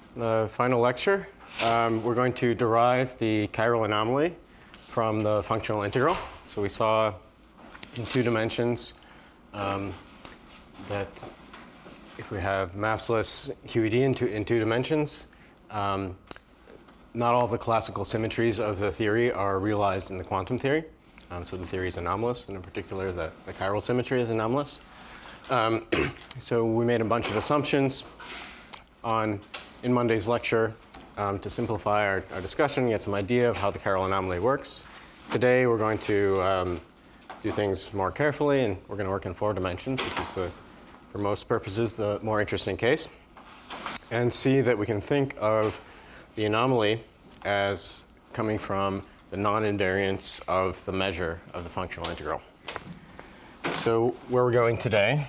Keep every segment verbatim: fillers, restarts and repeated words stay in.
The final lecture, um, we're going to derive the chiral anomaly from the functional integral. So we saw in two dimensions um, that if we have massless Q E D in two, in two dimensions, um, not all of the classical symmetries of the theory are realized in the quantum theory. Um, so the theory is anomalous, and in particular, the, the chiral symmetry is anomalous. Um, so we made a bunch of assumptions on in Monday's lecture um, to simplify our, our discussion, get some idea of how the chiral anomaly works. Today we're going to um, do things more carefully, and we're going to work in four dimensions, which is, the, for most purposes, the more interesting case, and see that we can think of the anomaly as coming from the non-invariance of the measure of the functional integral. So where we're going today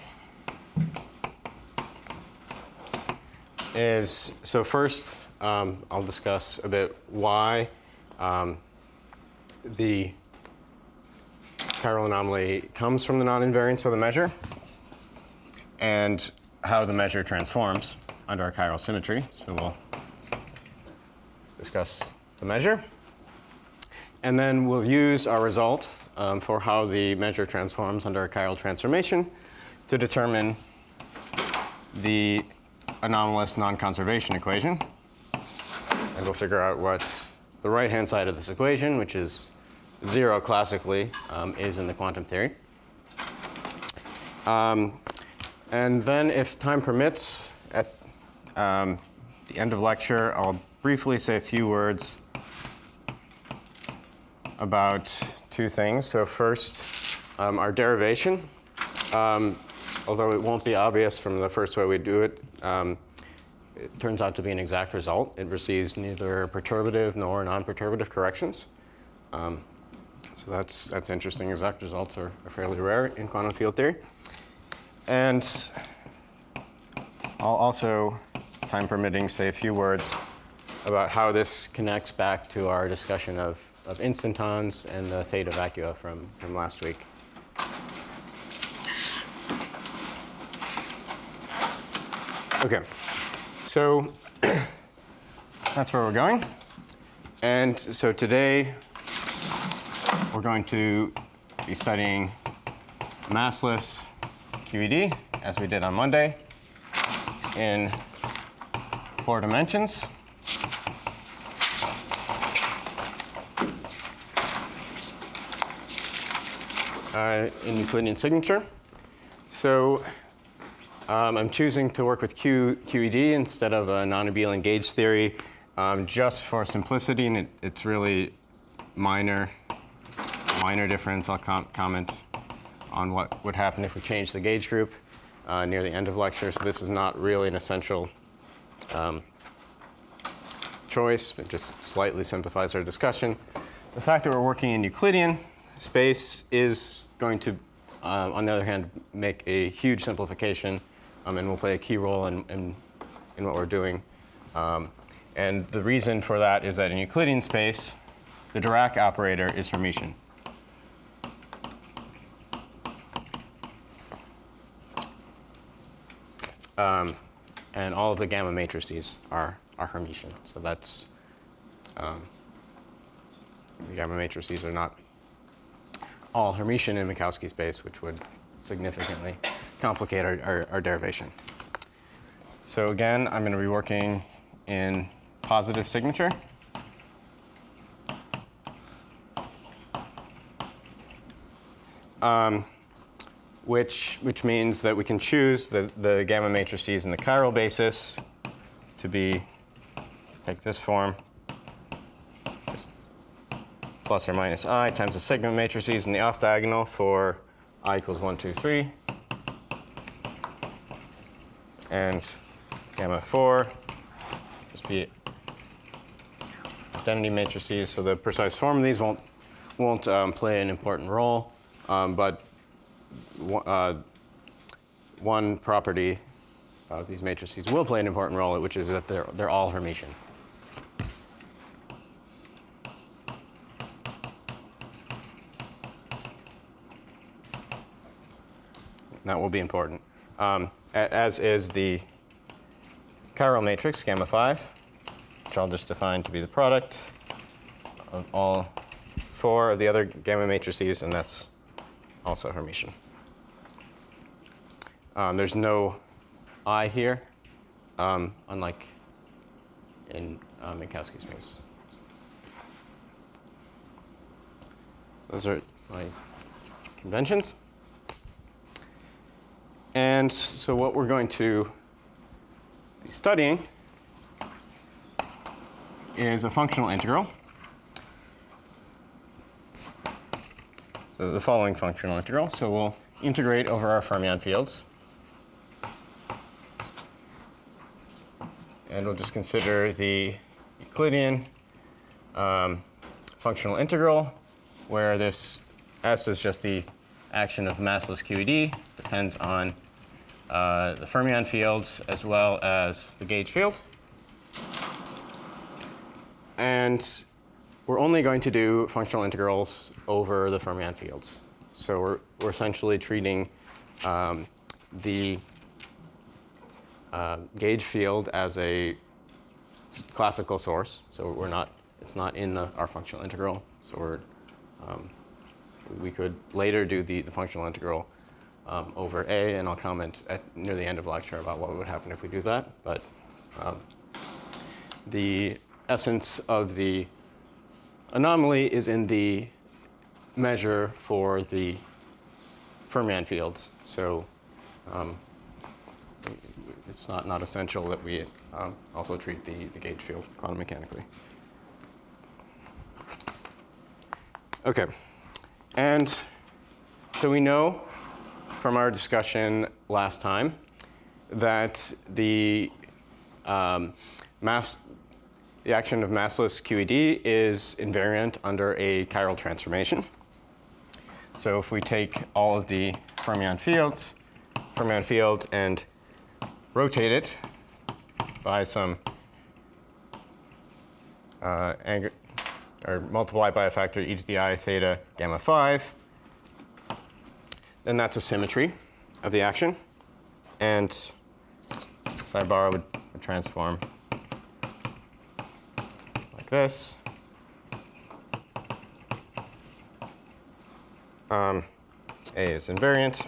is, so first um, I'll discuss a bit why um, the chiral anomaly comes from the non-invariance of the measure and how the measure transforms under a chiral symmetry. So we'll discuss the measure. And then we'll use our result um, for how the measure transforms under a chiral transformation to determine the anomalous non-conservation equation. And we'll figure out what the right-hand side of this equation, which is zero classically, um, is in the quantum theory. Um, and then if time permits, at um, the end of lecture, I'll briefly say a few words about two things. So first, um, our derivation. Um, although it won't be obvious from the first way we do it, um, it turns out to be an exact result. It receives neither perturbative nor non-perturbative corrections. Um, so that's, that's interesting. Exact results are, are fairly rare in quantum field theory. And I'll also, time permitting, say a few words about how this connects back to our discussion of of instantons and the theta vacua from, from last week. Okay, so that's where we're going. And so today we're going to be studying massless Q E D, as we did on Monday, in four dimensions. Uh, in Euclidean signature. So um, I'm choosing to work with Q, QED instead of a non-abelian gauge theory um, just for simplicity, and it, it's really minor, minor difference. I'll com comment on what would happen if we change the gauge group uh, near the end of lecture. So this is not really an essential um, choice. It just slightly simplifies our discussion. The fact that we're working in Euclidean space is going to, uh, on the other hand, make a huge simplification um, and will play a key role in, in, in what we're doing. Um, and the reason for that is that in Euclidean space, the Dirac operator is Hermitian. Um, and all of the gamma matrices are, are Hermitian. So that's, um, the gamma matrices are not all Hermitian in Minkowski space, which would significantly complicate our, our, our derivation. So again, I'm going to be working in positive signature. Um, which, which means that we can choose the, the gamma matrices in the chiral basis to be, take this form, plus or minus I times the sigma matrices in the off diagonal for I equals one, two, three. And gamma four, just be identity matrices. So the precise form of these won't, won't um, play an important role, um, but uh, one property of these matrices will play an important role, which is that they're, they're all Hermitian. That will be important, um, as is the chiral matrix, gamma five, which I'll just define to be the product of all four of the other gamma matrices, and that's also Hermitian. Um, there's no I here, um, unlike in uh, Minkowski space. So those are my conventions. And so what we're going to be studying is a functional integral. So the following functional integral. So we'll integrate over our fermion fields. And we'll just consider the Euclidean um, functional integral, where this S is just the action of massless Q E D, depends on uh, the fermion fields as well as the gauge field. And we're only going to do functional integrals over the fermion fields. So we're, we're essentially treating um, the uh, gauge field as a classical source. So we're not, it's not in the, our functional integral. So we're, um, we could later do the, the functional integral um, over A, and I'll comment at, near the end of the lecture about what would happen if we do that. But um, the essence of the anomaly is in the measure for the fermion fields. So um, it's not, not essential that we um, also treat the, the gauge field quantum mechanically. OK. And so we know from our discussion last time that the um, mass The action of massless Q E D is invariant under a chiral transformation. So if we take all of the fermion fields, fermion fields and rotate it by some uh, ang or multiply by a factor e to the I theta gamma five, then that's a symmetry of the action. And psi bar would, would transform this. Um, A is invariant.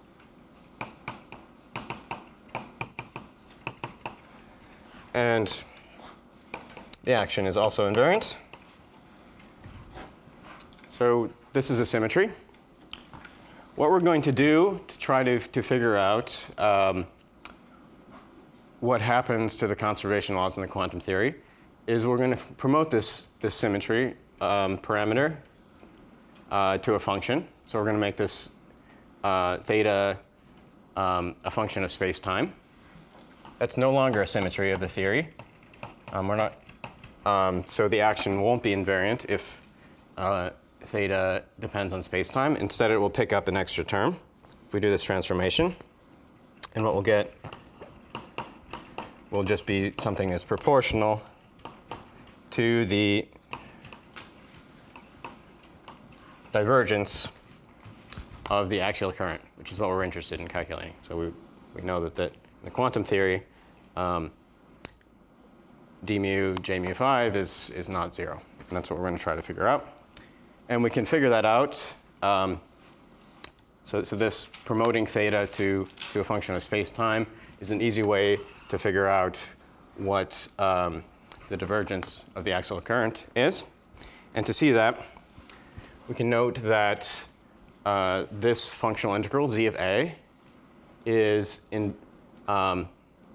And the action is also invariant. So this is a symmetry. What we're going to do to try to, to figure out um, what happens to the conservation laws in the quantum theory is we're going to promote this, this symmetry um, parameter uh, to a function. So we're going to make this uh, theta um, a function of space-time. That's no longer a symmetry of the theory. Um, we're not, um, so the action won't be invariant if uh, theta depends on space-time. Instead, it will pick up an extra term if we do this transformation. And what we'll get will just be something that's proportional to the divergence of the axial current, which is what we're interested in calculating. So we, we know that, that in the quantum theory, um, d mu j mu five is, is not zero. And that's what we're going to try to figure out. And we can figure that out. Um, so, so this promoting theta to, to a function of space-time is an easy way to figure out what um, the divergence of the axial current is. And to see that, we can note that uh, this functional integral, z of a, is in um,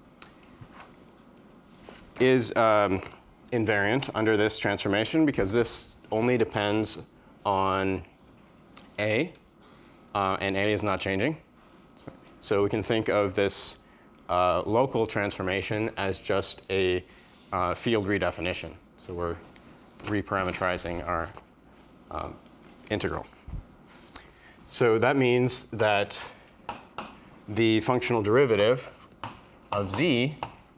is um, invariant under this transformation because this only depends on a, uh, and a is not changing. So, so we can think of this uh, local transformation as just a uh, field redefinition. So we're reparametrizing our um, integral. So that means that the functional derivative of z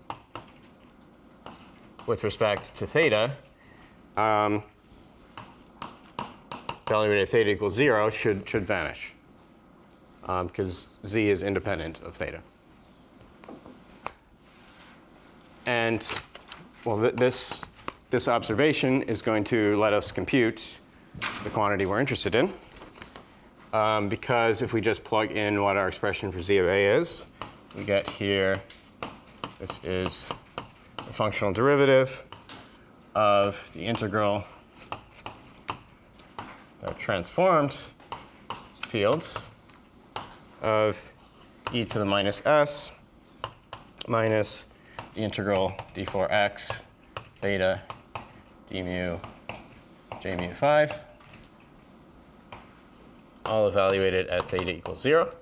with respect to theta, um, evaluated at theta equals zero, should, should vanish because um, z is independent of theta. and well, th this, this observation is going to let us compute the quantity we're interested in. Um, because if we just plug in what our expression for z of a is, we get here, this is the functional derivative of the integral that transformed fields of e to the minus s minus the integral d four x theta d mu j mu five, all evaluated at theta equals zero.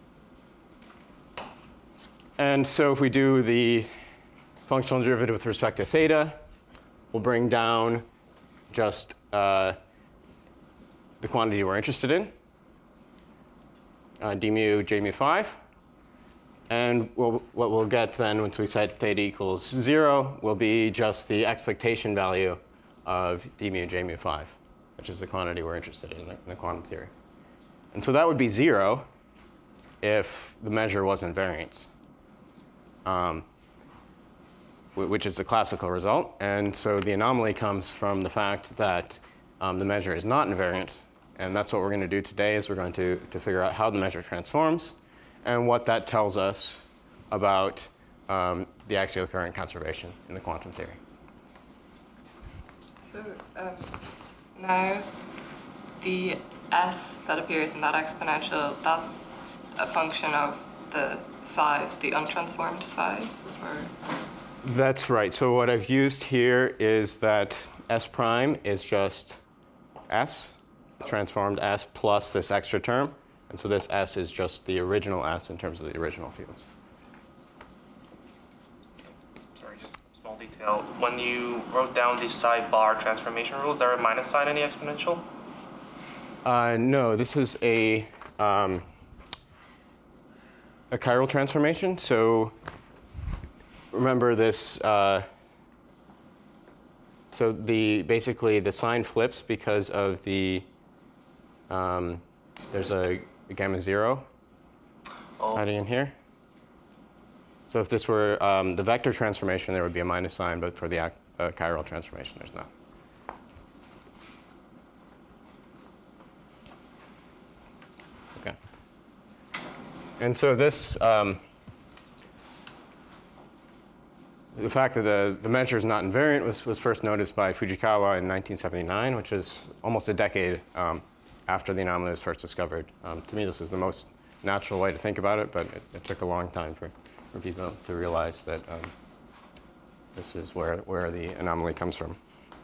And so if we do the functional derivative with respect to theta, we'll bring down just uh, the quantity we're interested in, uh, d mu j mu five. And we'll, what we'll get then once we set theta equals zero will be just the expectation value of d mu j mu five, which is the quantity we're interested in in the, in the quantum theory. And so that would be zero if the measure wasn't variant, um, which is the classical result. And so the anomaly comes from the fact that um, the measure is not invariant. And that's what we're going to do today, is we're going to, to figure out how the measure transforms and what that tells us about um, the axial current conservation in the quantum theory. So um, now the s that appears in that exponential, that's a function of the size, the untransformed size? Or? That's right. So what I've used here is that s prime is just s, transformed s, plus this extra term. And so this s is just the original s in terms of the original fields. Sorry, just a small detail. When you wrote down the psi bar transformation rule, is there a minus sign in the exponential? Uh, no, this is a, um, a chiral transformation. So remember this, uh, so the, basically the sign flips because of the, um, there's a, a gamma zero oh. adding in here. So if this were um, the vector transformation, there would be a minus sign, but for the uh, chiral transformation, there's not. Okay. And so this, um, the fact that the, the measure is not invariant was, was first noticed by Fujikawa in nineteen seventy-nine, which is almost a decade um, after the anomaly was first discovered. Um, to me, this is the most natural way to think about it, but it, it took a long time for, for people to realize that um, this is where, where the anomaly comes from.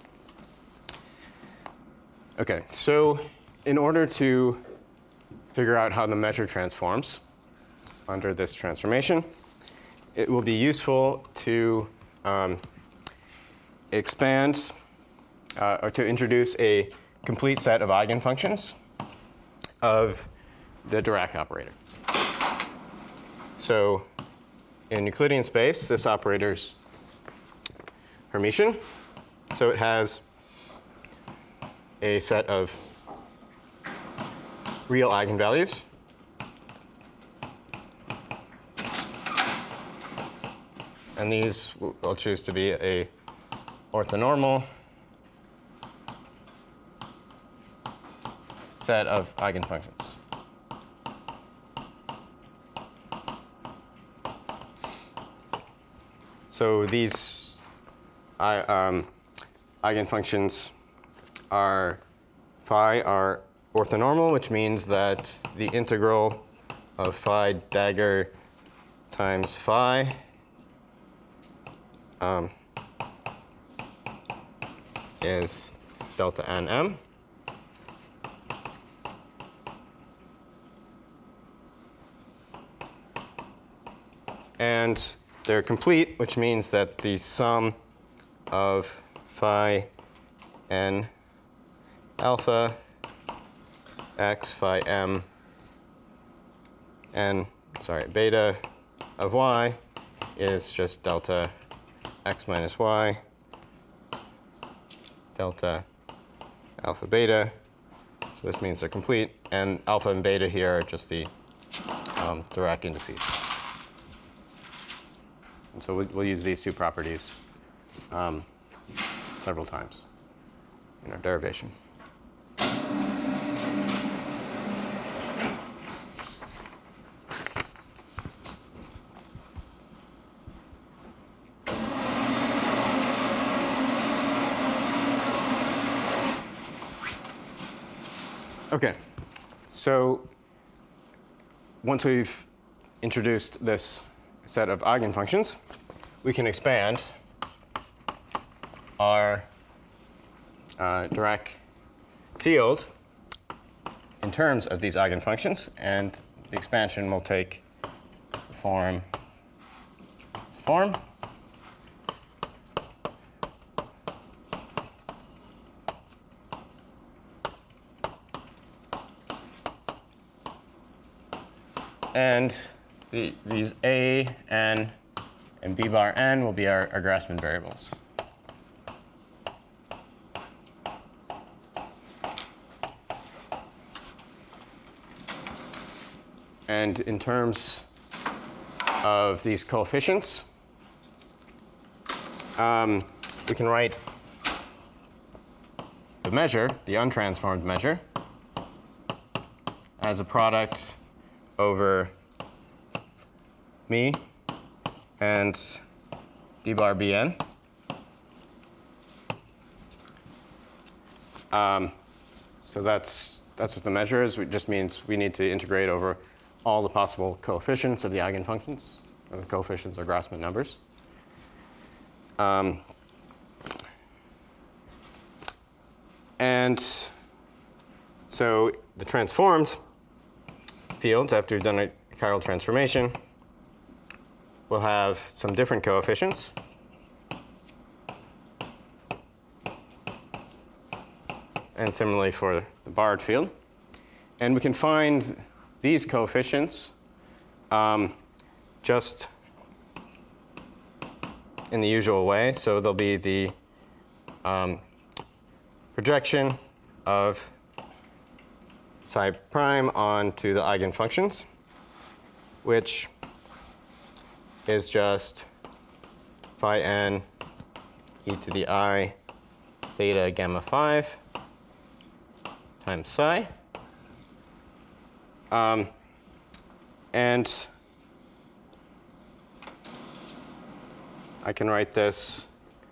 OK, so in order to figure out how the measure transforms under this transformation, it will be useful to um, expand uh, or to introduce a complete set of eigenfunctions of the Dirac operator. So in Euclidean space, this operator is Hermitian. So it has a set of real eigenvalues. And these will choose to be a orthonormal set of eigenfunctions. So these I, um, eigenfunctions are phi are orthonormal, which means that the integral of phi dagger times phi um, is delta n m. And they're complete, which means that the sum of phi n alpha x phi m and sorry beta of y is just delta x minus y delta alpha beta. So this means they're complete, and alpha and beta here are just the um, Dirac indices. And so we'll, we'll use these two properties um, several times in our derivation. Okay, so once we've introduced this set of eigenfunctions, we can expand our uh, Dirac field in terms of these eigenfunctions, and the expansion will take the form, this form. And the, these a, n, and b bar n will be our, our Grassmann variables. And in terms of these coefficients, um, we can write the measure, the untransformed measure, as a product over me and d bar bn. Um, so that's that's what the measure is. It just means we need to integrate over all the possible coefficients of the eigenfunctions. Or the coefficients are Grassmann numbers. Um, and so the transformed fields, after we've done a chiral transformation, will have some different coefficients. And similarly for the barred field. And we can find these coefficients um, just in the usual way. So there'll be the um, projection of psi prime onto the eigenfunctions, which is just phi n e to the I theta gamma five times psi. Um, and I can write this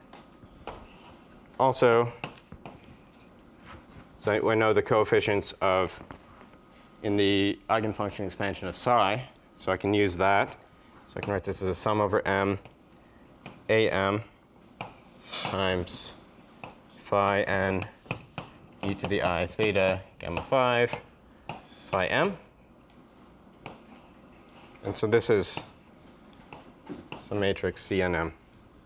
also. So I know the coefficients of in the eigenfunction expansion of psi, so I can use that. So I can write this as a sum over m, am times phi n e to the I theta gamma five phi m. And so this is some matrix C N M.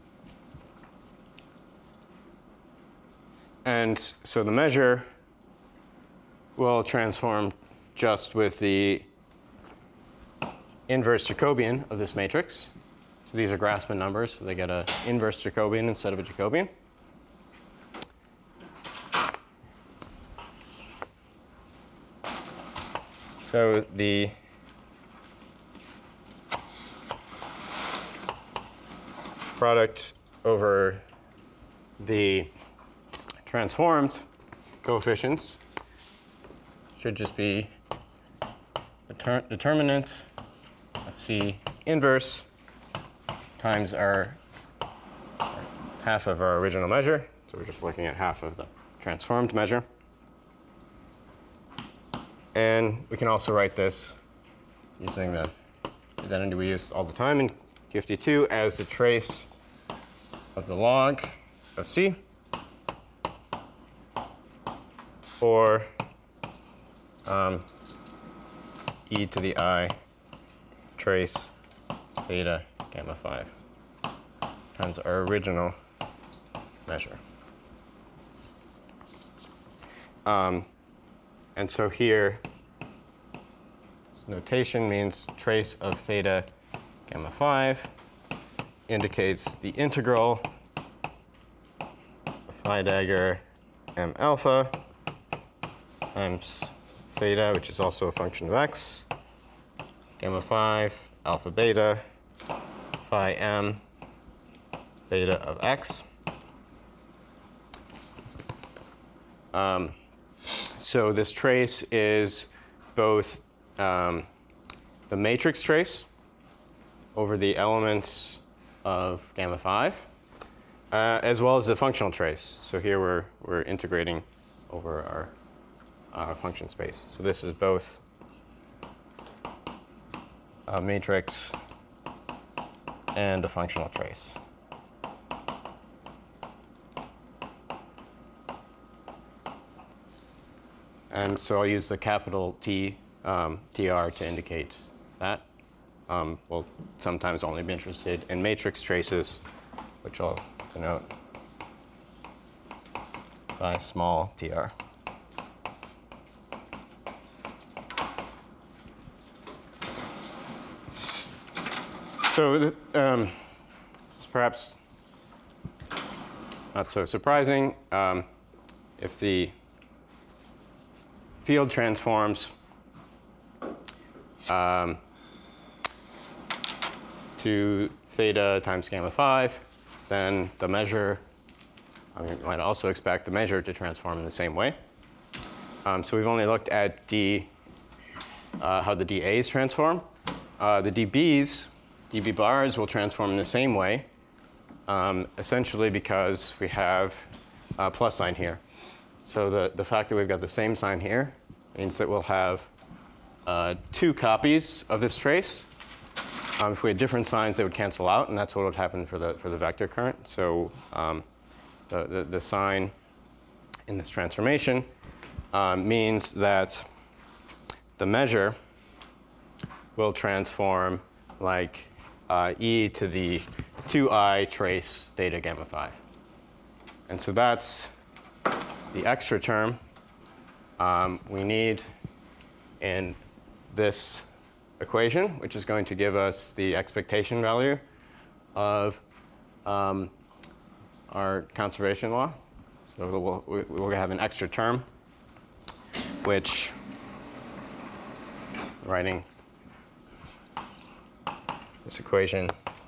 And so the measure will transform just with the inverse Jacobian of this matrix. So these are Grassmann numbers, so they get an inverse Jacobian instead of a Jacobian. So the product over the transformed coefficients should just be the ter determinant of C inverse times our, our half of our original measure. So we're just looking at half of the transformed measure. And we can also write this using the identity we use all the time in Q F T two as the trace of the log of C, or um, e to the I trace theta gamma five times our original measure. Um, and so here, this notation means trace of theta gamma five indicates the integral of phi dagger m alpha times theta, which is also a function of x, gamma five, alpha beta, phi m theta of x. Um, so this trace is both um, the matrix trace over the elements of gamma five, uh, as well as the functional trace. So here we're, we're integrating over our, our function space. So this is both a matrix and a functional trace. And so I'll use the capital T, um, T R to indicate that. Um, we'll sometimes only be interested in matrix traces, which I'll denote by small T R. So um, this is perhaps not so surprising. Um, if the field transforms um, to theta times gamma five, then the measure, I mean, you might also expect the measure to transform in the same way. Um, so we've only looked at D, uh, how the D A's transform. Uh, the D B's, D B bars will transform in the same way, um, essentially because we have a plus sign here. So the, the fact that we've got the same sign here means that we'll have uh, two copies of this trace. Um, if we had different signs, they would cancel out, and that's what would happen for the, for the vector current. So um, the, the, the sign in this transformation um, means that the measure will transform like uh, e to the two i trace theta gamma five. And so that's the extra term um, we need in this equation, which is going to give us the expectation value of um, our conservation law. So we'll, we'll have an extra term, which, writing this equation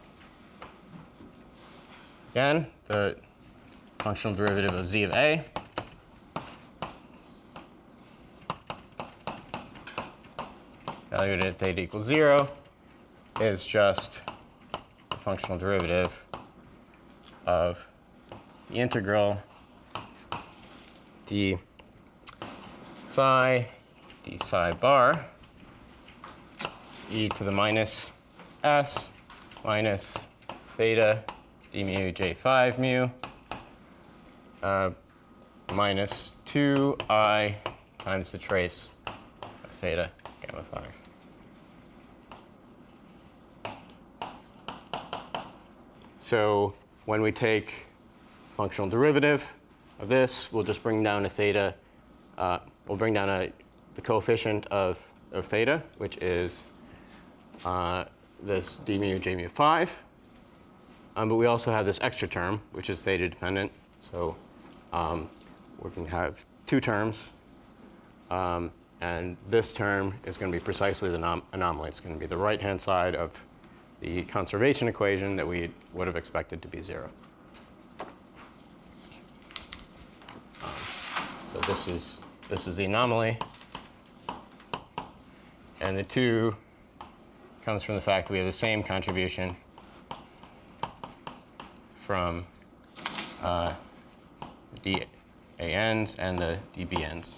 again, the functional derivative of z of a valued at theta equals zero is just the functional derivative of the integral d psi d psi bar e to the minus s minus theta d mu j five mu uh, minus two i times the trace of theta gamma five. So when we take functional derivative of this, we'll just bring down a theta. Uh, we'll bring down a, the coefficient of, of theta, which is uh, this d mu j mu five. Um, but we also have this extra term, which is theta dependent. So um, we can have two terms. Um, and this term is going to be precisely the anom anomaly. It's going to be the right-hand side of the conservation equation that we would have expected to be zero. Um, so this is, this is the anomaly. And the two comes from the fact that we have the same contribution from uh, the D A Ns and the D B Ns.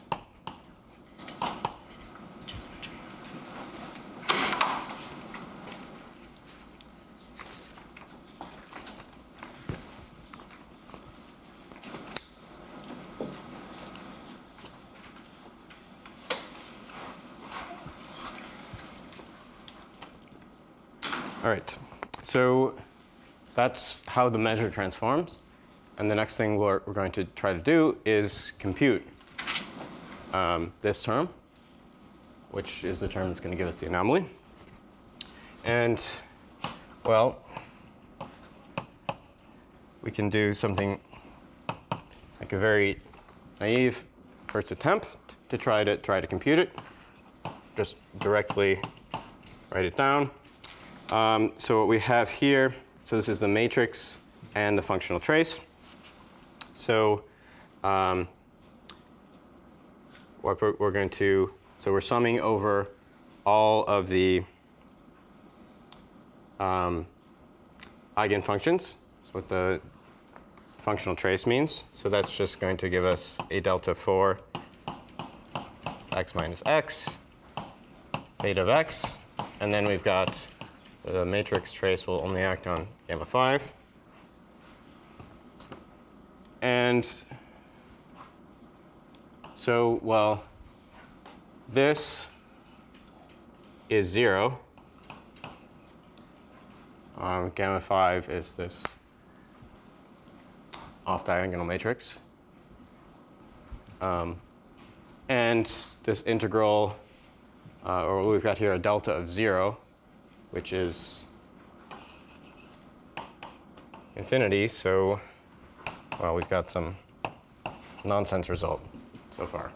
All right, so that's how the measure transforms. And the next thing we're, we're going to try to do is compute um, this term, which is the term that's going to give us the anomaly. And, well, we can do something like a very naive first attempt to try to try to compute it. Just directly write it down. Um, so what we have here, so this is the matrix and the functional trace. So um, what we're, we're going to, so we're summing over all of the um, eigenfunctions. That's what the functional trace means. So that's just going to give us a delta four x minus x, theta of x, and then we've got the matrix trace will only act on gamma five. And so, well, this is zero. Um, gamma five is this off-diagonal matrix. Um, and this integral, uh, or we've got here a delta of zero, which is infinity. So, well, we've got some nonsense result so far.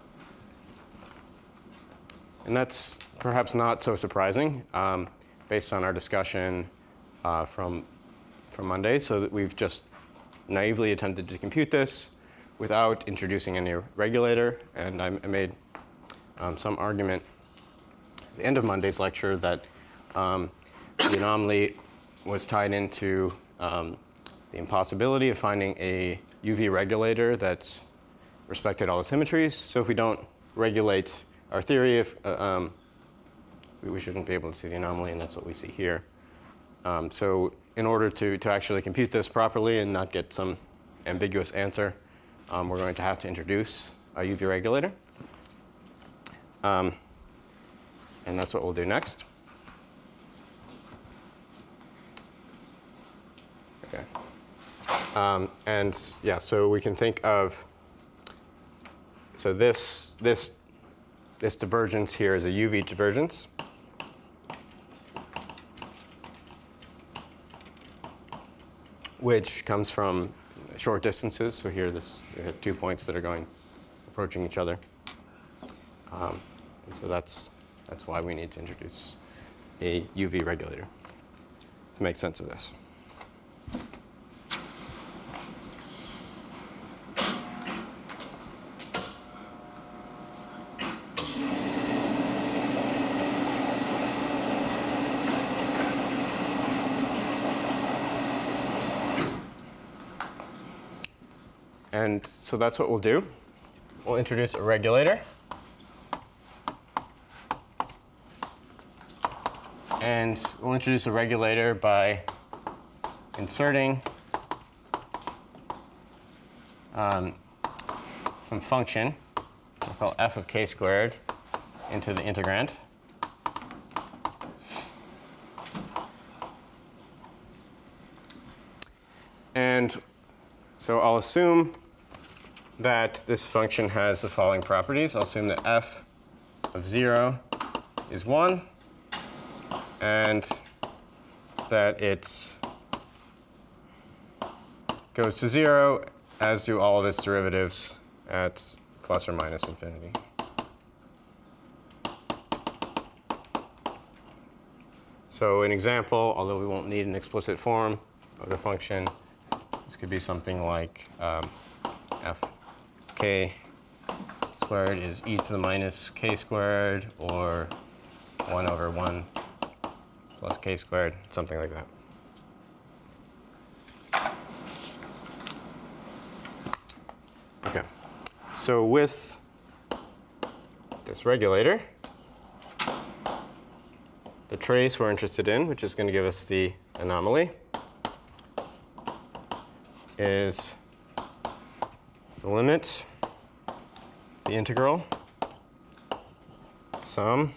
And that's perhaps not so surprising um, based on our discussion uh, from, from Monday, so that we've just naively attempted to compute this without introducing any regulator. And I, I made um, some argument at the end of Monday's lecture that um, the anomaly was tied into um, the impossibility of finding a U V regulator that respected all the symmetries. So if we don't regulate our theory, if, uh, um, we, we shouldn't be able to see the anomaly, and that's what we see here. Um, so in order to, to actually compute this properly and not get some ambiguous answer, um, we're going to have to introduce a U V regulator. Um, and that's what we'll do next. Okay. Um, and yeah, so we can think of, so this, this, this divergence here is a U V divergence. Which comes from short distances. So here, this we have two points that are going approaching each other, um, and so that's that's why we need to introduce a U V regulator to make sense of this. And so that's what we'll do. We'll introduce a regulator. And we'll introduce a regulator by inserting um, some function, we'll call f of k squared, into the integrand. And so I'll assume that this function has the following properties. I'll assume that f of zero is one, and that it goes to zero, as do all of its derivatives at plus or minus infinity. So an example, although we won't need an explicit form of the function, this could be something like um, f k squared is e to the minus k squared, or one over one plus k squared, something like that. Okay, so with this regulator, the trace we're interested in, which is going to give us the anomaly, is the limit, the integral, sum,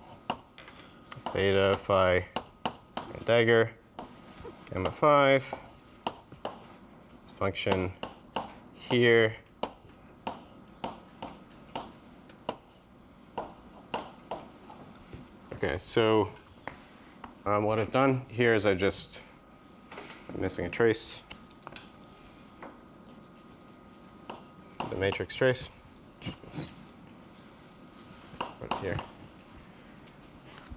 theta phi dagger, gamma five, this function here, okay, so um, what I've done here is I've just, I'm missing a trace, the matrix trace, right here.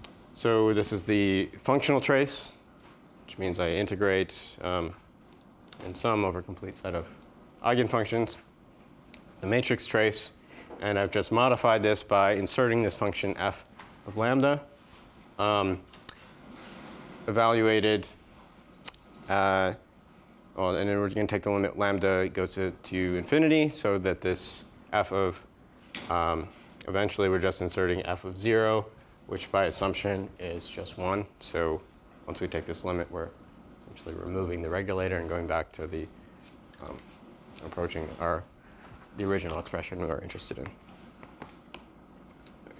So this is the functional trace, which means I integrate um, and sum over a complete set of eigenfunctions, the matrix trace, and I've just modified this by inserting this function f of lambda, um, evaluated, uh, well, and then we're going to take the limit lambda goes to, to infinity, so that this f of, um, eventually we're just inserting f of zero, which by assumption is just one. So once we take this limit, we're essentially removing the regulator and going back to the, um, approaching our, the original expression we were interested in. Okay.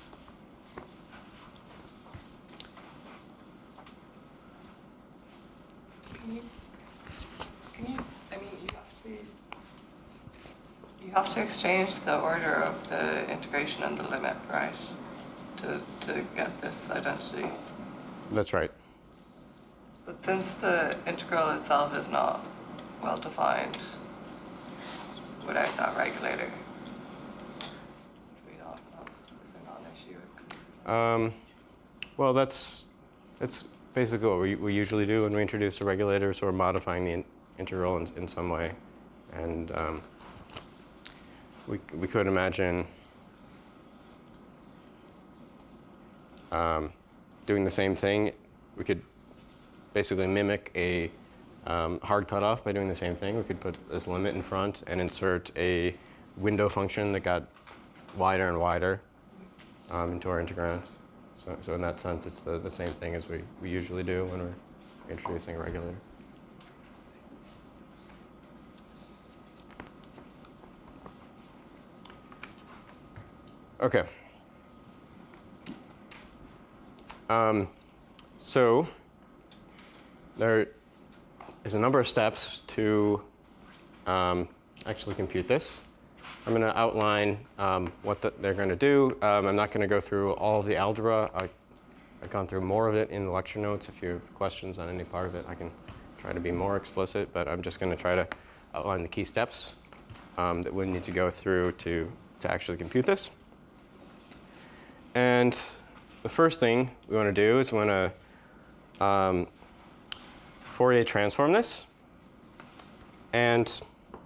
Can you, can you, I mean, you have to, you have to exchange the order of the integration and the limit, right? To, to get this identity. That's right. But since the integral itself is not well defined without that regulator, we don't know, it's a non-issue. Um, well, that's, that's basically what we, we usually do when we introduce a regulator, so we're modifying the in, integral in, in some way. And um, we, we could imagine um, doing the same thing. We could basically mimic a um, hard cutoff by doing the same thing. We could put this limit in front and insert a window function that got wider and wider um, into our integrands. So, so in that sense, it's the, the same thing as we, we usually do when we're introducing a regulator. Okay. Um, so there is a number of steps to um, actually compute this. I'm going to outline um, what the, they're going to do. Um, I'm not going to go through all of the algebra. I, I've gone through more of it in the lecture notes. If you have questions on any part of it, I can try to be more explicit, but I'm just going to try to outline the key steps um, that we need to go through to, to actually compute this. And the first thing we want to do is we want to um, Fourier transform this. And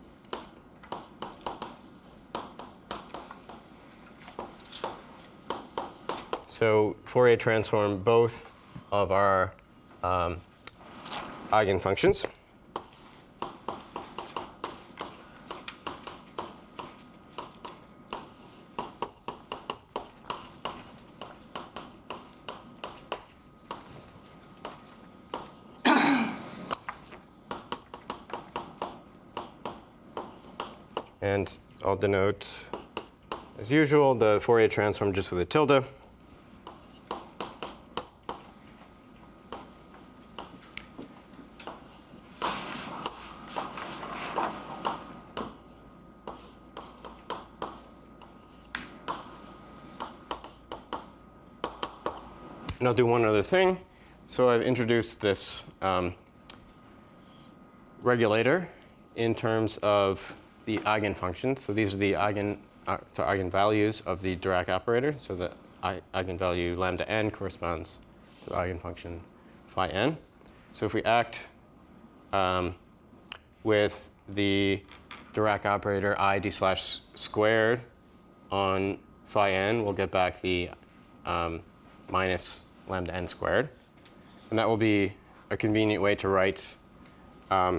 so Fourier transform both of our um, eigenfunctions. And I'll denote, as usual, the Fourier transform just with a tilde. And I'll do one other thing. So I've introduced this um, regulator in terms of the eigenfunctions. So these are the eigen, uh, so eigenvalues of the Dirac operator. So the eigenvalue lambda n corresponds to the eigenfunction phi n. So if we act um, with the Dirac operator I d slash squared on phi n, we'll get back the um, minus lambda n squared. And that will be a convenient way to write um,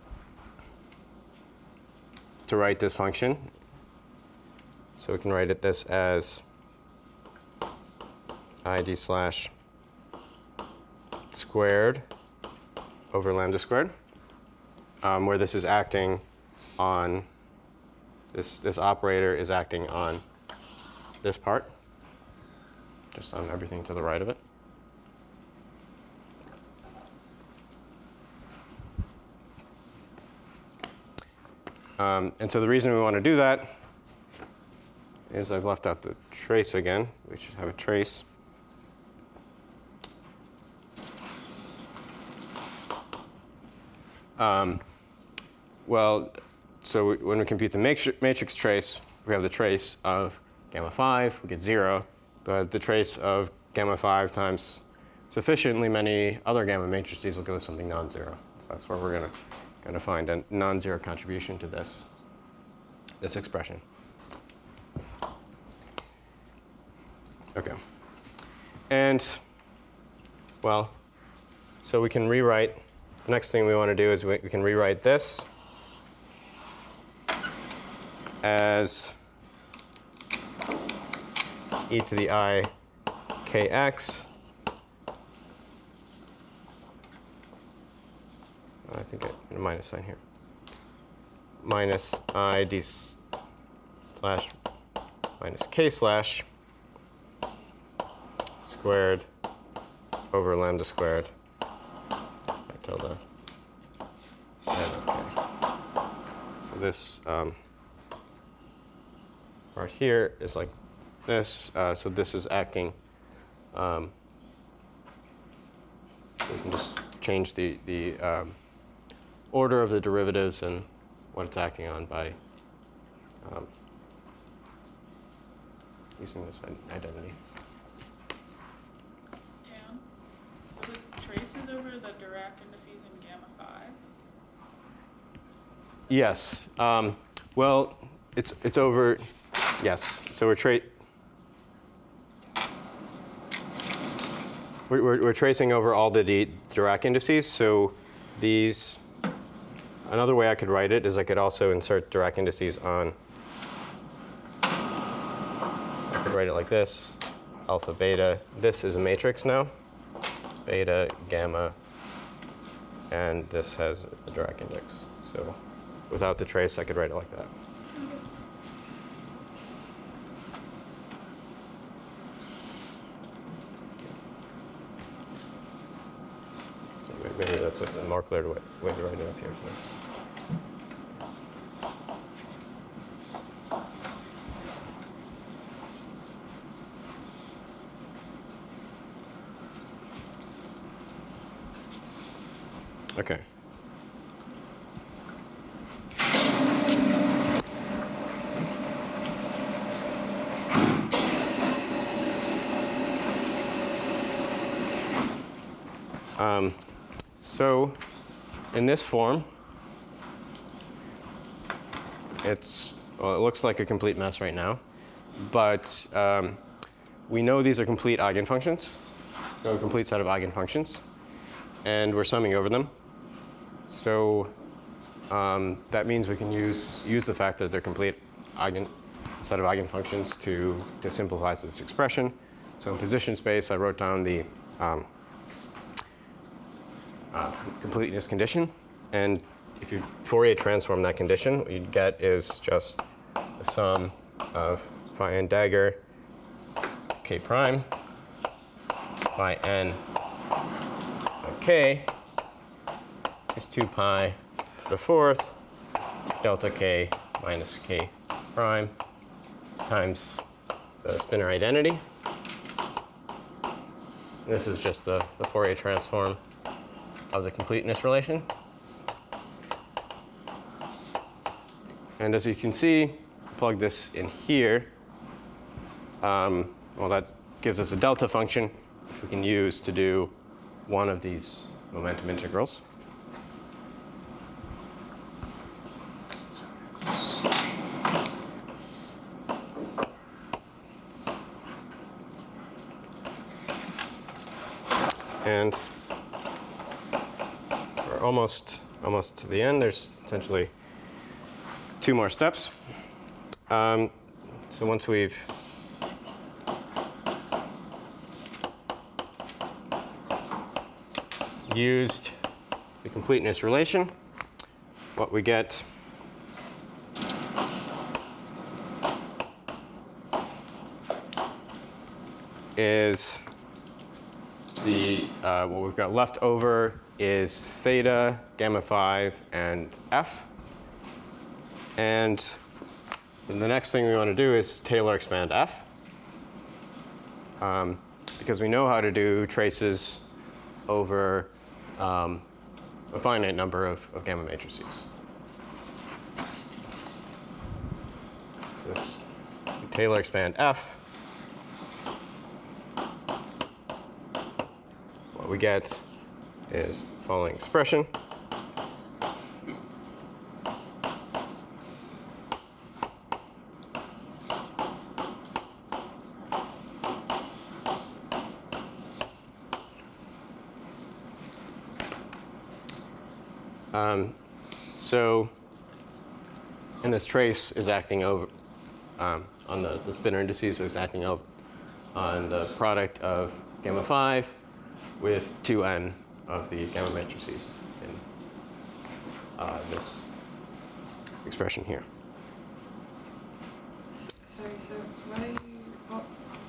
to write this function. So we can write it this as I d slash squared over lambda squared, um, where this is acting on, this, this operator is acting on this part, just on everything to the right of it. Um, and so the reason we want to do that is I've left out the trace again. We should have a trace. Um, well, so we, when we compute the matrix, matrix trace, we have the trace of gamma five, we get zero, but the trace of gamma five times sufficiently many other gamma matrices will go with something non-zero. So that's where we're going to going to find a non-zero contribution to this, this expression. Okay. And, well, so we can rewrite, the next thing we want to do is we, we can rewrite this as e to the I kx. I think I put a minus sign here. Minus I d slash minus k slash squared over lambda squared by tilde n of k. So this um, part here is like this. Uh, so this is acting. Um, so we can just change the the um, order of the derivatives and what it's acting on by um, using this identity. Dan, so this traces over the Dirac indices in gamma five? Yes. Um, well, it's it's over. Yes. So we're tra we're, we're, we're tracing over all the D Dirac indices. So these. Another way I could write it is I could also insert Dirac indices on. I could write it like this: alpha, beta. This is a matrix now. Beta, gamma, and this has a Dirac index. So without the trace, I could write it like that. So maybe that's a more clear way, way to write it up here tonight. Okay. Um, so in this form, it's, well, it looks like a complete mess right now, but um, we know these are complete eigenfunctions, a complete set of eigenfunctions, and we're summing over them. So um, that means we can use, use the fact that they're complete eigen, set of eigenfunctions to, to simplify this expression. So in position space, I wrote down the um, uh, completeness condition. And if you Fourier transform that condition, what you'd get is just the sum of phi n dagger k prime phi n of k is two pi to the fourth delta k minus k prime times the spinor identity. This is just the, the Fourier transform of the completeness relation. And as you can see, plug this in here. Um, well, that gives us a delta function, which we can use to do one of these momentum integrals. And we're almost, almost to the end. There's essentially two more steps. Um, so once we've used the completeness relation, what we get is the, uh, what we've got left over is theta, gamma five, and f. And the next thing we want to do is Taylor expand f. Um, because we know how to do traces over um, a finite number of, of gamma matrices. So this Taylor expand f. What we get is the following expression. Um, so, and this trace is acting over um, on the, the spinor indices, so it's acting over on the product of gamma five with two n of the gamma matrices in uh, this expression here. Sorry, so what are you, what?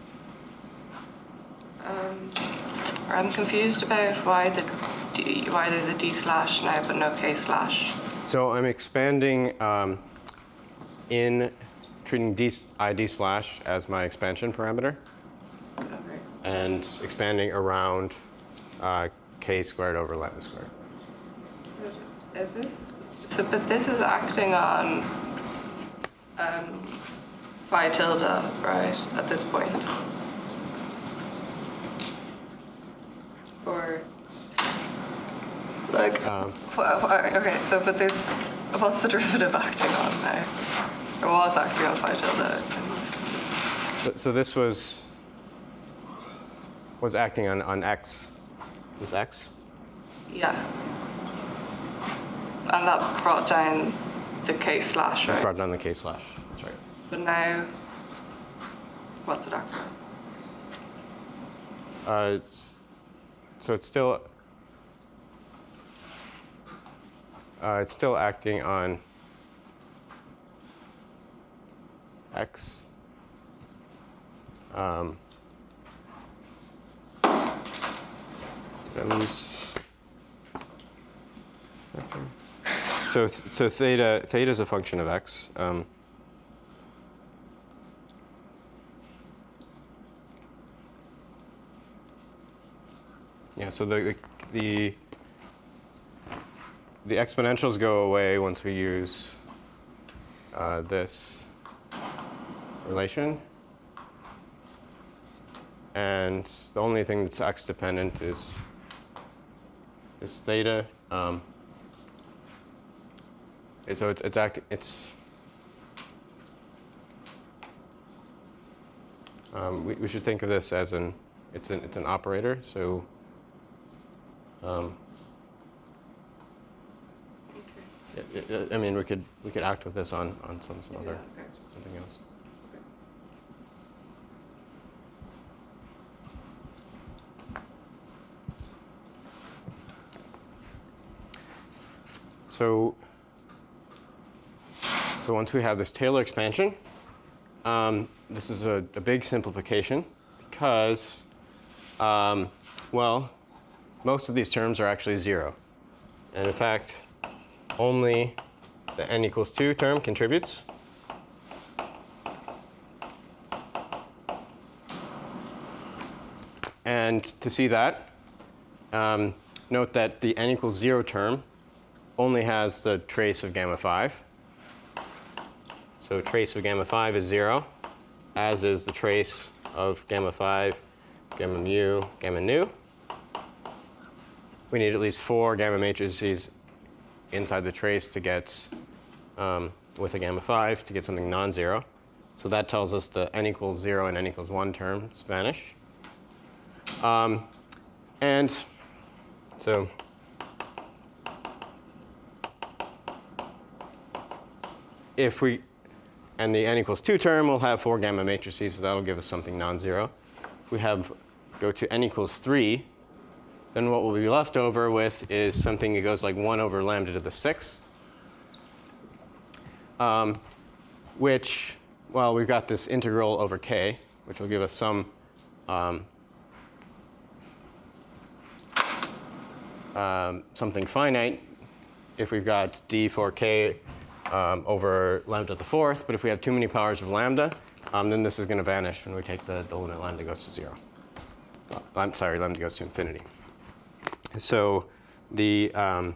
Um, I'm confused about why the D, why there's a D slash now but no K slash. So I'm expanding um, in treating D, I D slash as my expansion parameter Okay. and expanding around uh, K squared over lambda squared. But is this, so, but this is acting on um, phi tilde, right, at this point? Or, like, Um, wha- wha- okay, so, but this, what's the derivative acting on now? Or was acting on phi tilde? So, so this was was acting on, on x, this x. Yeah. And that brought down the K slash, right? Brought down the K slash. That's right. But now, what's it acting on? Uh, it's, so it's still uh, it's still acting on x. Um, did I lose? Okay. So so theta theta is a function of x. Um, Yeah, so the, the, the, the exponentials go away once we use uh, this relation. And the only thing that's x dependent is this theta. Um, and so it's, it's, act, it's um, we, we should think of this as an, it's an, it's an operator. So Um, Okay. I, I- I mean, we could we could act with this on on some some Yeah, other okay. something else. So so once we have this Taylor expansion, um, this is a, a big simplification because, um, well, most of these terms are actually zero. And in fact, only the n equals two term contributes. And to see that, um, note that the n equals zero term only has the trace of gamma five. So trace of gamma five is zero, as is the trace of gamma five, gamma mu, gamma nu. We need at least four gamma matrices inside the trace to get, um, with a gamma five, to get something non-zero. So that tells us the n equals zero and n equals one terms vanish. Um, and so if we, and the n equals two term will have four gamma matrices, so that'll give us something non-zero. If we have, go to n equals three, then what we'll be left over with is something that goes like one over lambda to the sixth, um, which, well, we've got this integral over k, which will give us some um, um, something finite if we've got d for k um, over lambda to the fourth. But if we have too many powers of lambda, um, then this is going to vanish when we take the, the limit lambda goes to zero. Uh, I'm sorry, lambda goes to infinity. So the um,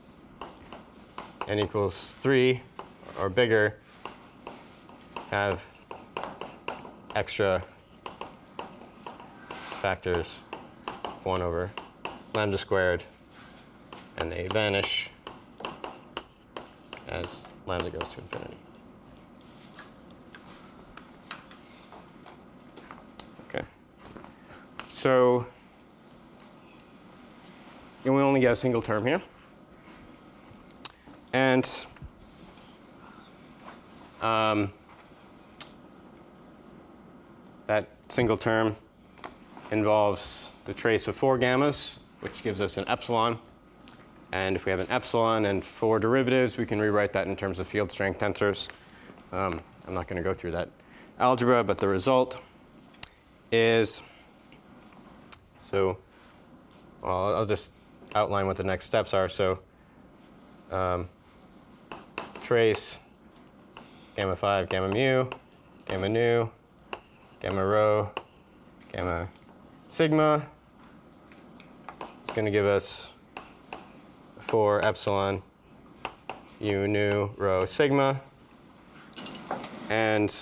n equals three or bigger have extra factors of one over lambda squared, and they vanish as lambda goes to infinity. Okay. So and we only get a single term here. And um, that single term involves the trace of four gammas, which gives us an epsilon. And if we have an epsilon and four derivatives, we can rewrite that in terms of field strength tensors. Um, I'm not going to go through that algebra, but the result is, so well, I'll just outline what the next steps are. So um, trace gamma five, gamma mu, gamma nu, gamma rho, gamma sigma. It's going to give us four epsilon u nu rho sigma. And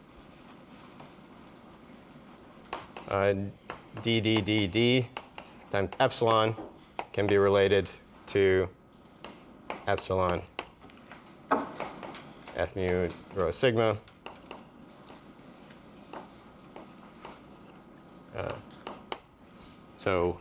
uh, d d d d times epsilon can be related to epsilon f mu rho sigma. Uh, so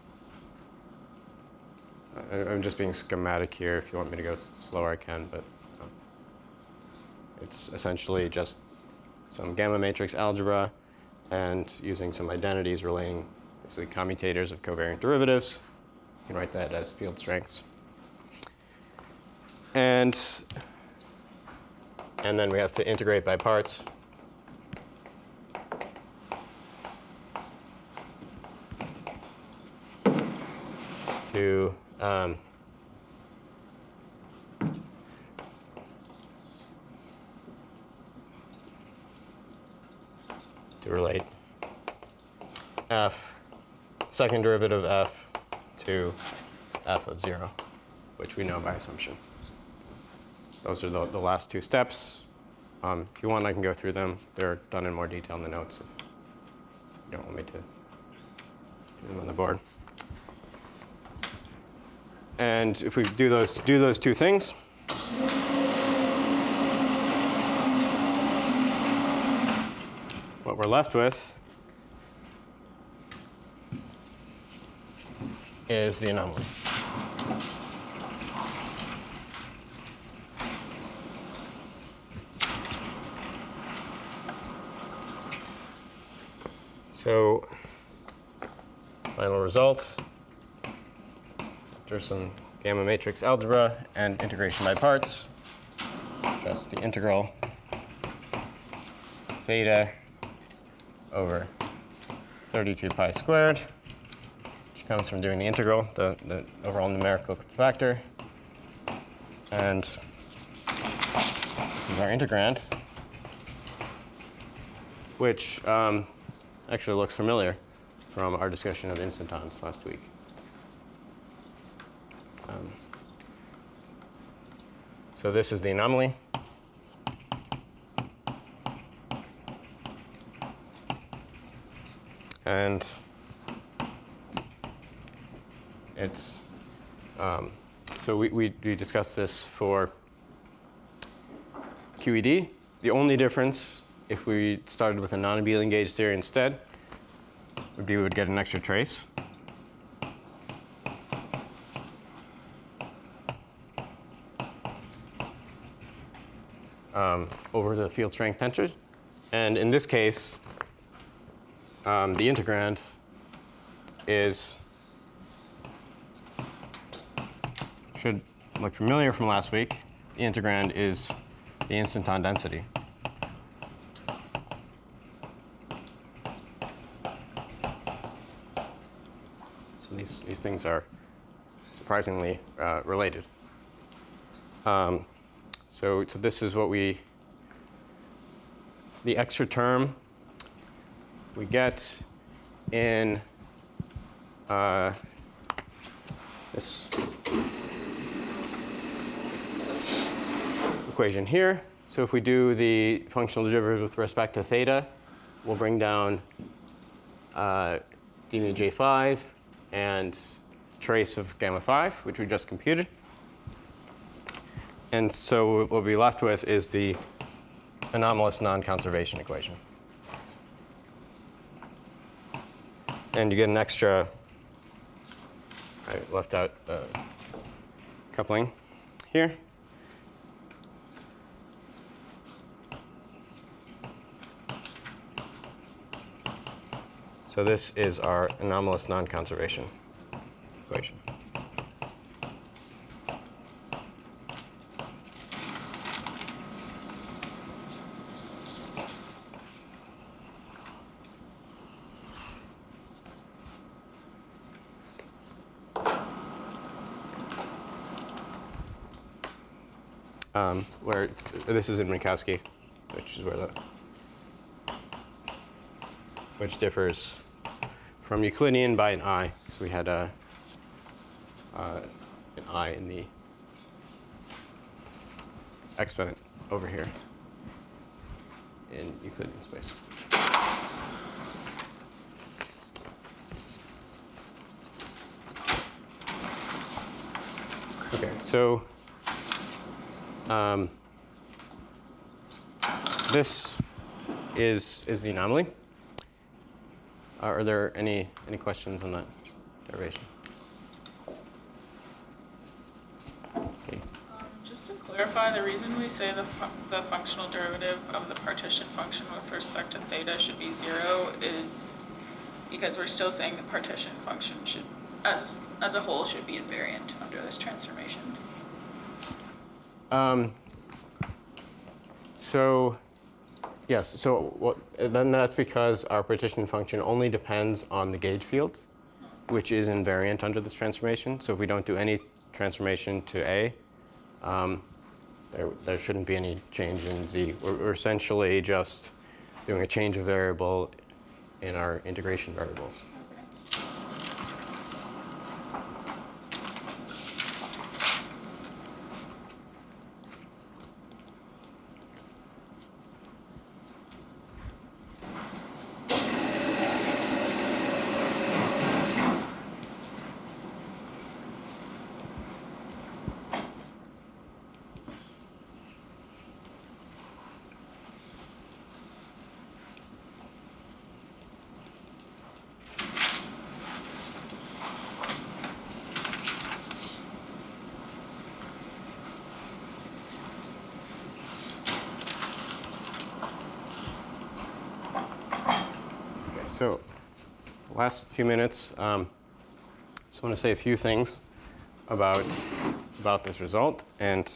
I, I'm just being schematic here. If you want me to go slower, I can, but um, it's essentially just some gamma matrix algebra and using some identities relating basically commutators of covariant derivatives. You can write that as field strengths. And, and then we have to integrate by parts. To um, to relate f, second derivative of f, to f of zero, which we know by assumption. Those are the, the last two steps. Um, if you want, I can go through them. They're done in more detail in the notes if you don't want me to do them on the board. And if we do those, do those two things, what we're left with is the anomaly. So, final result. There's some gamma matrix algebra and integration by parts. Just the integral theta over thirty-two pi squared, which comes from doing the integral, the, the overall numerical factor. And this is our integrand, which um, actually looks familiar from our discussion of instantons last week. Um, so this is the anomaly. And it's, um, so we, we, we discussed this for Q E D. The only difference, if we started with a non-abelian gauge theory instead, would be we would get an extra trace. Um, over the field strength tensor. And in this case, um, the integrand is, should look familiar from last week. The integrand is the instanton density. So these, these things are surprisingly uh, related. Um, So, so this is what we, the extra term we get in uh, this equation here. So if we do the functional derivative with respect to theta, we'll bring down uh, d mu j five and the trace of gamma five, which we just computed. And so what we'll be left with is the anomalous non-conservation equation. And you get an extra, I left out uh, coupling here. So this is our anomalous non-conservation equation. Um, where this is in Minkowski, which is where the which differs from Euclidean by an I. So we had a uh, an I in the exponent over here in Euclidean space. Okay, so. Um, this is is the anomaly. Uh, are there any any questions on that derivation? Okay. Um, just to clarify, the reason we say the, fu the functional derivative of the partition function with respect to theta should be zero is because we're still saying the partition function should, as, as a whole, should be invariant under this transformation. Um, so, yes, so what, then that's because our partition function only depends on the gauge field, which is invariant under this transformation. So if we don't do any transformation to A, um, there, there shouldn't be any change in Z. We're, we're essentially just doing a change of variable in our integration variables. So, last few minutes, um, just want to say a few things about about this result and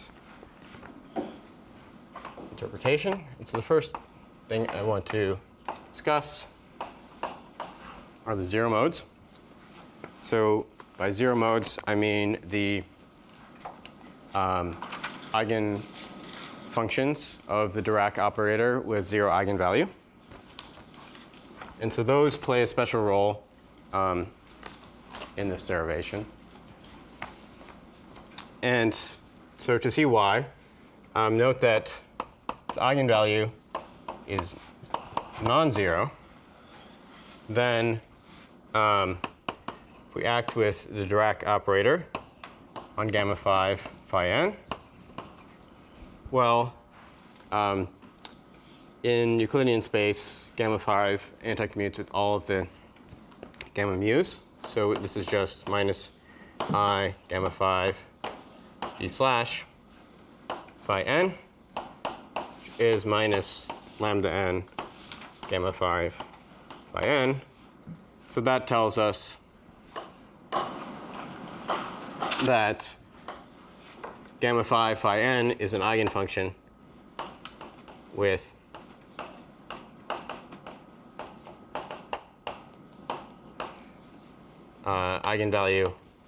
interpretation. And so the first thing I want to discuss are the zero modes. So by zero modes, I mean the um, eigenfunctions of the Dirac operator with zero eigenvalue. And so those play a special role um, in this derivation. And so to see why, um, note that the eigenvalue is non-zero. Then um, if we act with the Dirac operator on gamma five phi n, well, um, in Euclidean space, gamma five anti-commutes with all of the gamma mu's. So this is just minus I gamma five d slash phi n, which is minus lambda n gamma five phi n. So that tells us that gamma five phi n is an eigenfunction with Uh, eigenvalue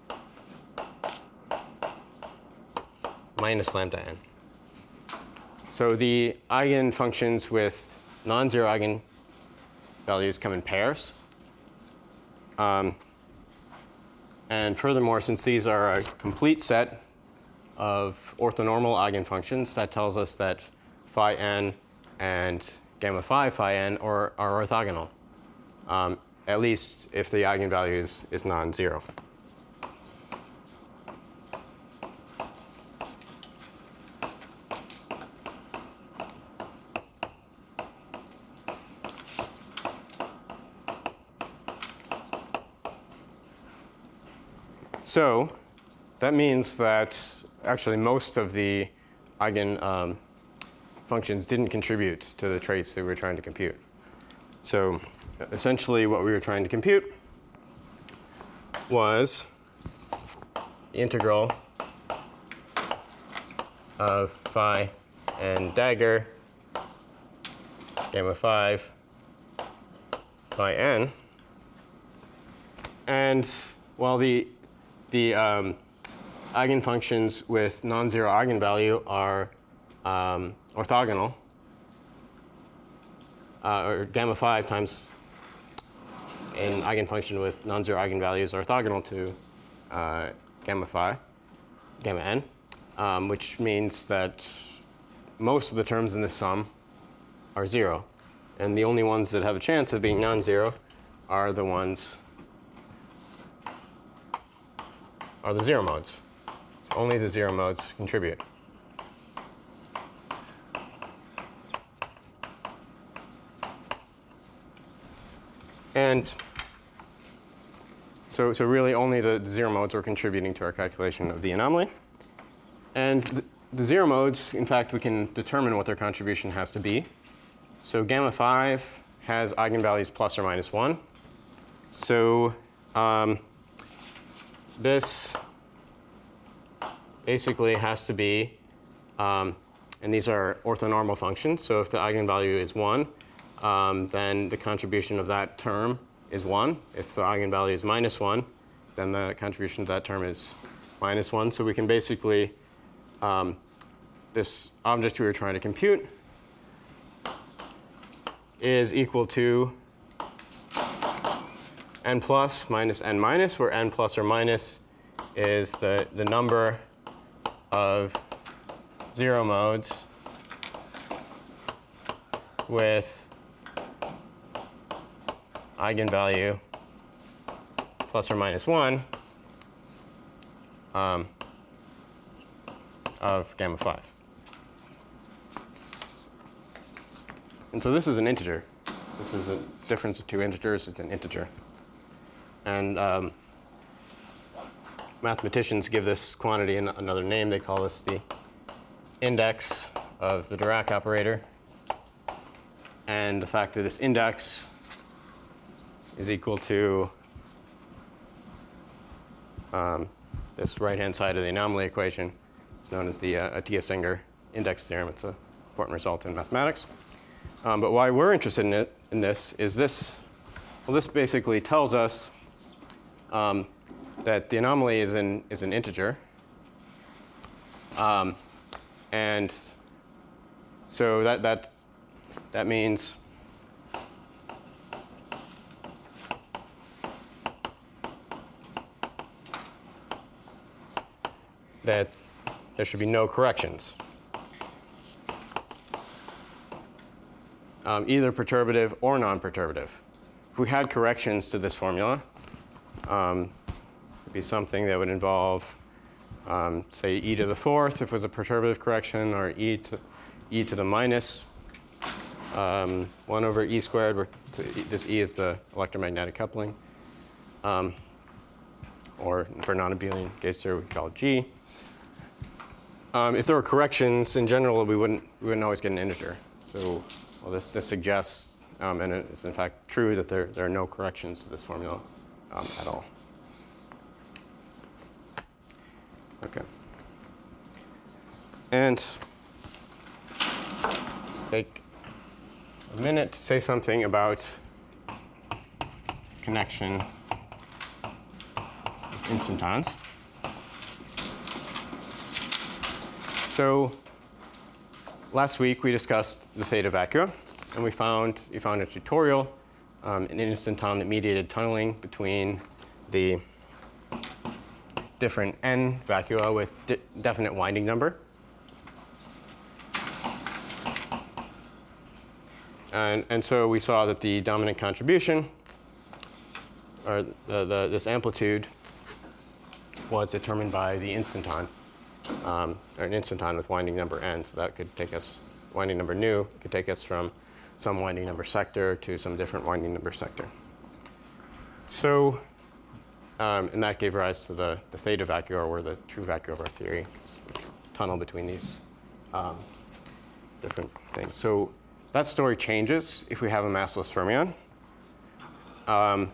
minus lambda n. So the eigenfunctions with non-zero eigenvalues come in pairs. Um, and furthermore, since these are a complete set of orthonormal eigenfunctions, that tells us that phi n and gamma five phi n are, are orthogonal. Um, at least if the eigenvalue is, is non-zero. So that means that actually most of the eigen um, functions didn't contribute to the trace that we were trying to compute. So essentially what we were trying to compute was the integral of phi and dagger gamma five phi n. And while the, the um, eigenfunctions with non-zero eigenvalue are um, orthogonal, uh, or gamma five times an eigenfunction with non-zero eigenvalues are orthogonal to uh, gamma phi, gamma n, um, which means that most of the terms in this sum are zero. And the only ones that have a chance of being non-zero are the ones, are the zero modes. So only the zero modes contribute. And so, so really only the, the zero modes were contributing to our calculation of the anomaly. And the, the zero modes, in fact, we can determine what their contribution has to be. So gamma five has eigenvalues plus or minus one. So um, this basically has to be, um, and these are orthonormal functions. So if the eigenvalue is one, um, then the contribution of that term is one. If the eigenvalue is minus one, then the contribution of that term is minus one. So we can basically, um, this object we were trying to compute is equal to n plus minus n minus, where n plus or minus is the, the number of zero modes with eigenvalue plus or minus one um, of gamma five. And so this is an integer. This is a difference of two integers. It's an integer. And um, mathematicians give this quantity an another name. They call this the index of the Dirac operator. And the fact that this index is equal to um, this right-hand side of the anomaly equation is known as the uh, Atiyah-Singer index theorem. It's an important result in mathematics. Um, but why we're interested in, it, in this is this, well, this basically tells us um, that the anomaly is an, is an integer. Um, and so that, that, that means that there should be no corrections. Um, either perturbative or non-perturbative. If we had corrections to this formula, um, it would be something that would involve, um, say, e to the fourth if it was a perturbative correction, or e to, e to the minus um, one over e squared, where to, this e is the electromagnetic coupling. Um, or for non-abelian gauge theory, we call it g. Um, if there were corrections, in general, we wouldn't, we wouldn't always get an integer. So well, this, this suggests, um, and it's in fact true, that there, there are no corrections to this formula um, at all. OK. And take a minute to say something about connection with instantons. So last week we discussed the theta vacua, and we found we found a tutorial, um, an instanton that mediated tunneling between the different n vacua with de definite winding number. And, and so we saw that the dominant contribution, or the, the, this amplitude, was determined by the instanton. Um, or an instanton with winding number n. So that could take us, winding number nu, could take us from some winding number sector to some different winding number sector. So, um, and that gave rise to the, the theta vacua, or the true vacua of our theory, tunnel between these um, different things. So that story changes if we have a massless fermion. um,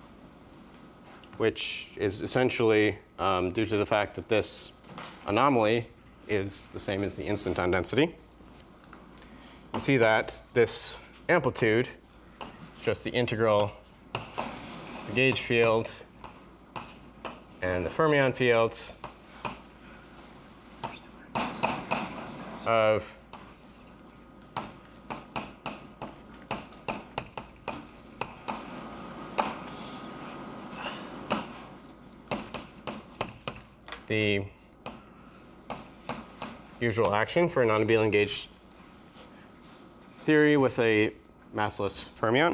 which is essentially um, due to the fact that this anomaly is the same as the instanton density. You see that this amplitude is just the integral, the gauge field, and the fermion fields of the usual action for a non-abelian gauge theory with a massless fermion.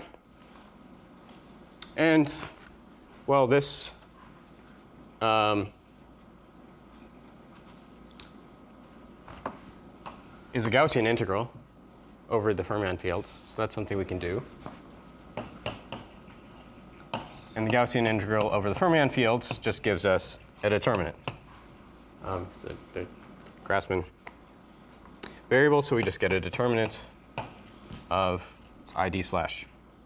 And, well, this um, is a Gaussian integral over the fermion fields, so that's something we can do. And the Gaussian integral over the fermion fields just gives us a determinant. Um, so the Grassmann variable, so we just get a determinant of I d slash.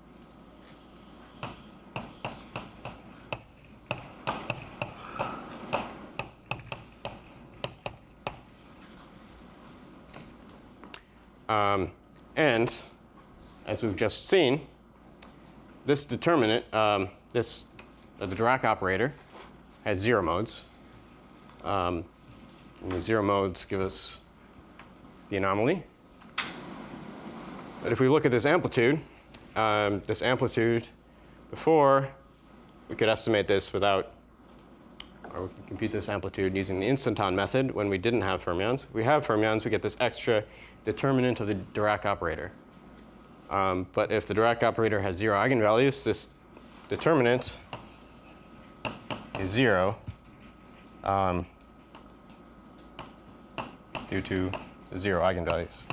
Um, and as we've just seen, this determinant, um, this uh, the Dirac operator, has zero modes. Um, and the zero modes give us the anomaly. But if we look at this amplitude, um, this amplitude before, we could estimate this without, or we can compute this amplitude using the instanton method when we didn't have fermions. If we have fermions, we get this extra determinant of the Dirac operator. Um, but if the Dirac operator has zero eigenvalues, this determinant is zero um, due to the zero eigenvalues.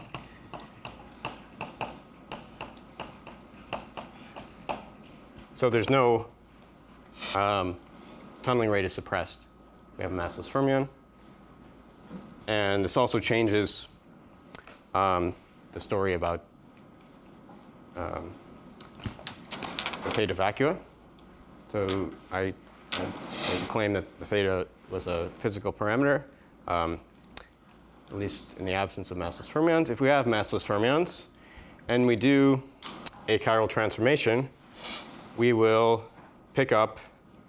So there's no um, tunneling rate is suppressed. We have a massless fermion. And this also changes um, the story about um, the theta vacua. So I, I claim that the theta was a physical parameter, um, at least in the absence of massless fermions. If we have massless fermions and we do a chiral transformation, we will pick up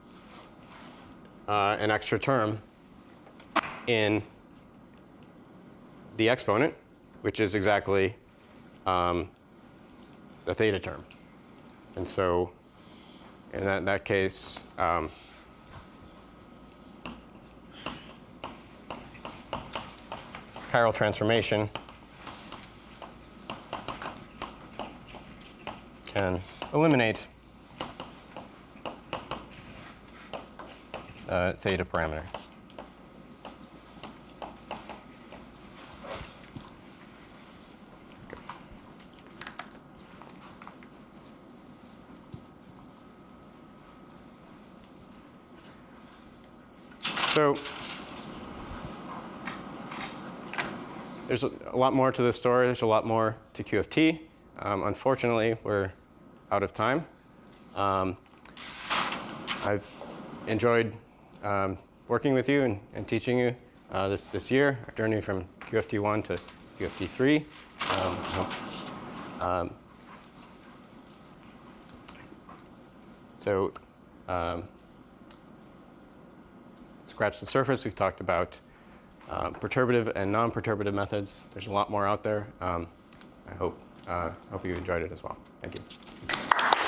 uh, an extra term in the exponent, which is exactly um, the theta term. And so in that, in that case, um, chiral transformation can eliminate uh, theta parameter. Okay. So there's a, a lot more to this story. There's a lot more to Q F T. Um, unfortunately, we're out of time. Um, I've enjoyed um, working with you and, and teaching you uh, this, this year, our journey from Q F T one to Q F T three. Um, um, so um, scratch the surface. We've talked about uh, perturbative and non-perturbative methods. There's a lot more out there. Um, I hope, uh, hope you enjoyed it as well. Thank you.